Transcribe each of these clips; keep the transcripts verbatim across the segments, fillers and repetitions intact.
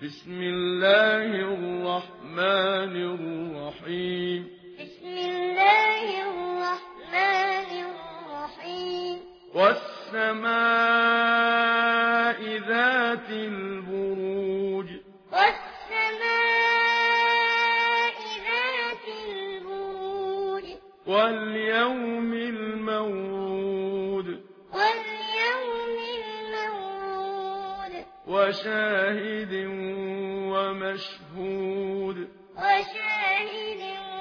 بسم الله الرحمن الرحيم بسم الله الرحمن الرحيم والسماء ذات البروج والسماء ذات البروج واليوم الموعود واليوم الموعود وشاهد ومشهود وشاهد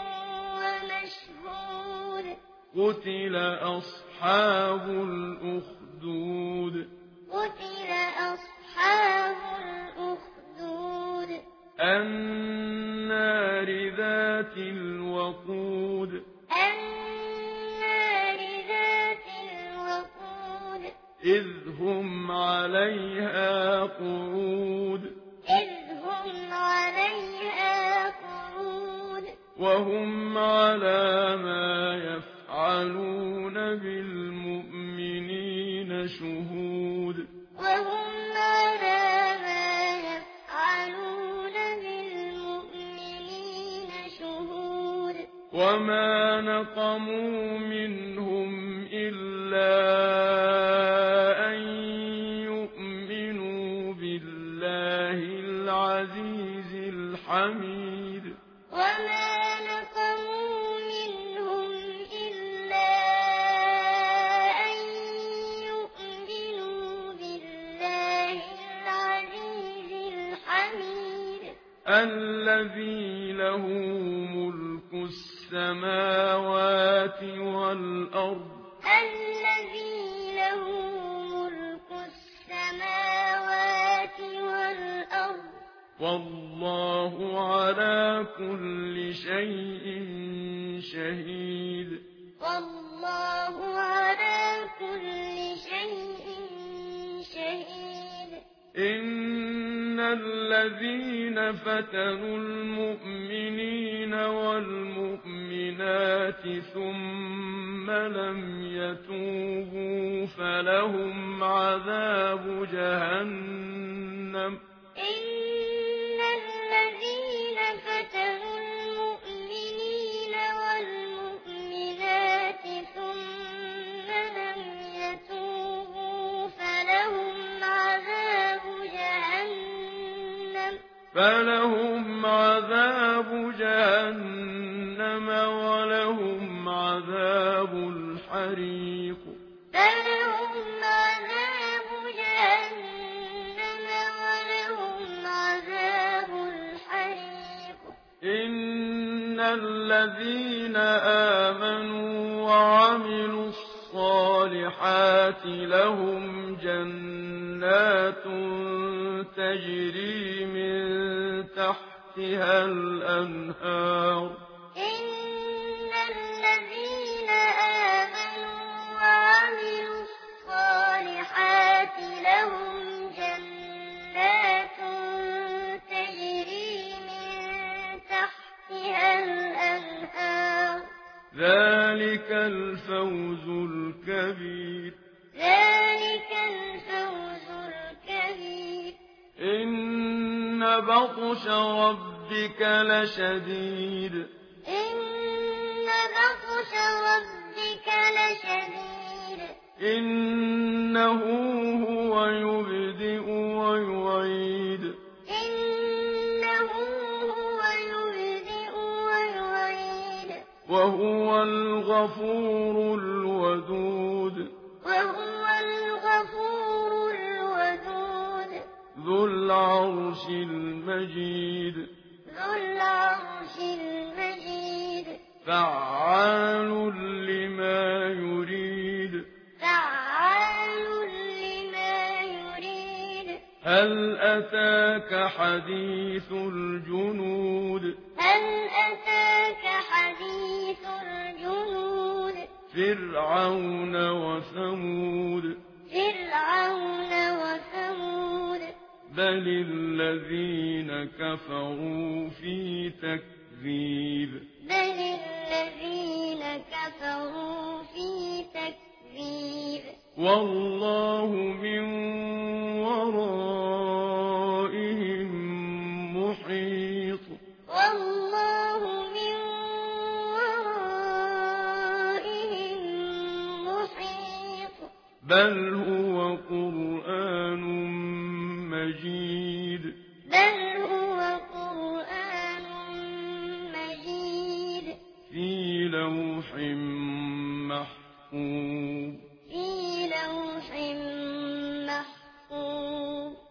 ومشهود قتل أصحاب الأخدود قتل أصحاب الأخدود النار ذات الوقود النار ذات الوقود إذ هم عليها قعود إذ هم عليها قعود وهم على ما يفعلون بالمؤمنين شهود وهم على ما يفعلون بالمؤمنين شهود وما نقموا منهم إلا أن يؤمنوا بالله العزيز الحميد وما نقموا منهم إلا أن يؤمنوا بالله العزيز الحميد الذي له ملك السماوات والأرض الذي له ملك السماوات والأرض والله على كل شيء شهيد والله على كل شيء شهيد إن الذين فتنوا المؤمنين والمؤمنات ثم لم يتوبوا فلهم عذاب جهنم إن الذين فتنوا المؤمنين والمؤمنات ثم لم يتوبوا فلهم عذاب جهنم فلهم عذاب جهنم ولهم عذاب الحريق فلهم عذاب جهنم ولهم عذاب الحريق إن الذين آمنوا وعملوا الصالحات لهم جنات تجري من تحتها الأنهار إن الذين آمنوا وعملوا الصالحات لهم جنات تجري من تحتها الأنهار ذلك الفوز الكبير ذلك الفوز الكبير إن بطش ربك لشديد إن بطش ربك لشديد إنه هو يبدئ ويعيد إنه هو يبدئ ويعيد وهو الغفور الودود وهو الغفور الودود ذو العرش المجيد ذو العرش المجيد فعال لما يريد فعال لما يريد هل أتاك حديث الجنود هل أتاك حديث الجنود فرعون وثمود فرعون وثمود بل الذين كفروا في تكذيب بل الذين كفروا في تكذيب والله من ورائهم بل هو قرآن مجيد بل هو قرآن مجيد في لوح محفوظ